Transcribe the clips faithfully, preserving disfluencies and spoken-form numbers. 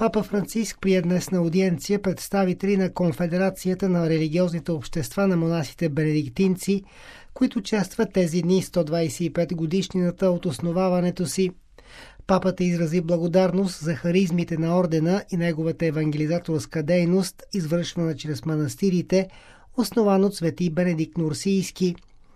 Папа Франциск прие днес на аудиенция представители на Конфедерацията на религиозните общества на монасите бенедиктинци, които честват тези дни сто двадесет и пет годишнината от основаването си. Папата изрази благодарност за харизмите на ордена и неговата евангелизаторска дейност, извършвана чрез манастирите, основан от свети Бенедикт Нурсийски.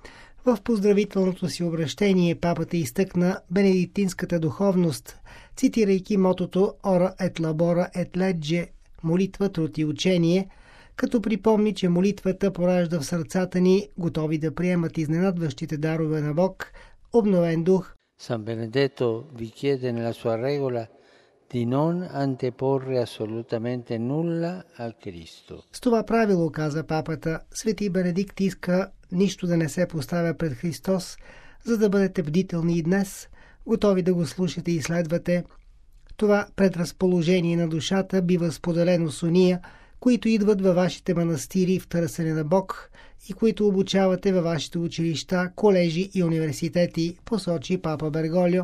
В поздравителното си обращение папата изтъкна бенедиктинската духовност, цитирайки мотото «Ора et labora et legge» – молитва, труд и учение, като припомни, че молитвата поражда в сърцата ни, готови да приемат изненадващите дарове на Бог, обновен дух. San Benedetto vi chiede nella sua regola di non anteporre assolutamente nulla a Cristo. С това правило, каза папата, свети Бенедикт иска нищо да не се поставя пред Христос, за да бъдете бдителни и днес, готови да го слушате и следвате. Това предразположение на душата бива споделено с уния, които идват във вашите манастири в търсене на Бог и които обучавате във вашите училища, колежи и университети, посочи папа Берголио.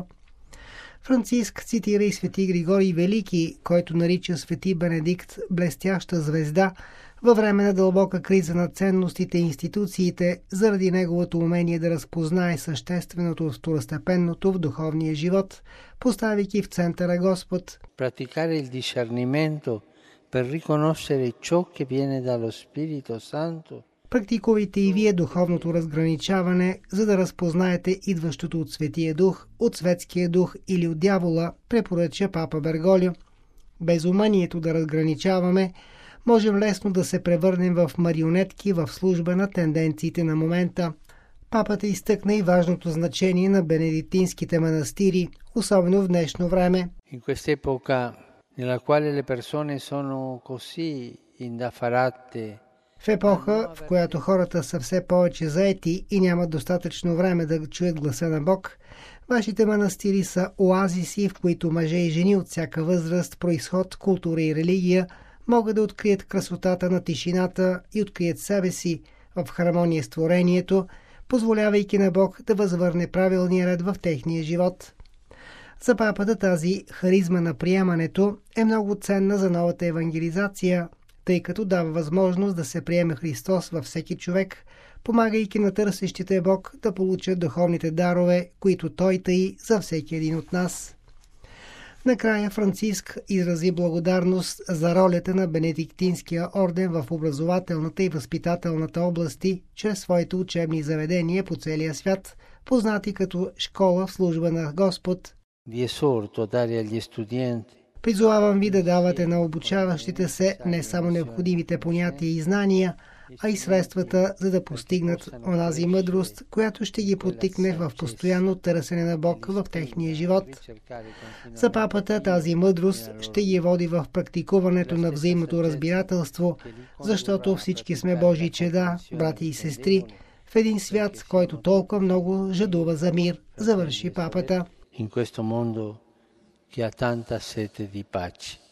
Франциск цитира и свети Григорий Велики, който нарича свети Бенедикт блестяща звезда във време на дълбока криза на ценностите и институциите, заради неговото умение да разпознае същественото от второстепенното в духовния живот, поставяйки в центъра Господ. Praticare il discernimento per riconoscere ciò che viene dallo Spirito Santo. Практикувайте и вие духовното разграничаване, за да разпознаете идващото от Светия Дух, от светския дух или от дявола, препоръча папа Берголио. Без умението да разграничаваме, можем лесно да се превърнем в марионетки в служба на тенденциите на момента. Папата изтъкна и важното значение на бенедиктинските манастири, особено в днешно време. In questa epoca nella quale le persone sono così indaffarate. В епоха, в която хората са все повече заети и нямат достатъчно време да чуят гласа на Бог, вашите манастири са оазиси, в които мъже и жени от всяка възраст, произход, култура и религия могат да открият красотата на тишината и открият себе си в хармония с творението, позволявайки на Бог да възвърне правилния ред в техния живот. За папата тази харизма на приемането е много ценна за новата евангелизация, тъй като дава възможност да се приеме Христос във всеки човек, помагайки на търсещите Бог да получат духовните дарове, които Той таи за всеки един от нас. Накрая Франциск изрази благодарност за ролята на Бенедиктинския орден в образователната и възпитателната области, чрез своите учебни заведения по целия свят, познати като школа в служба на Господ. Vi esorto a dare agli studenti. Призовавам ви да давате на обучаващите се не само необходимите понятия и знания, а и средствата, за да постигнат онази мъдрост, която ще ги потикне в постоянно търсене на Бог в техния живот. За папата тази мъдрост ще ги води в практикуването на взаимното разбирателство, защото всички сме Божии чеда, брати и сестри, в един свят, който толкова много жадува за мир, завърши папата. In questo mondo che ha tanta sete di pace.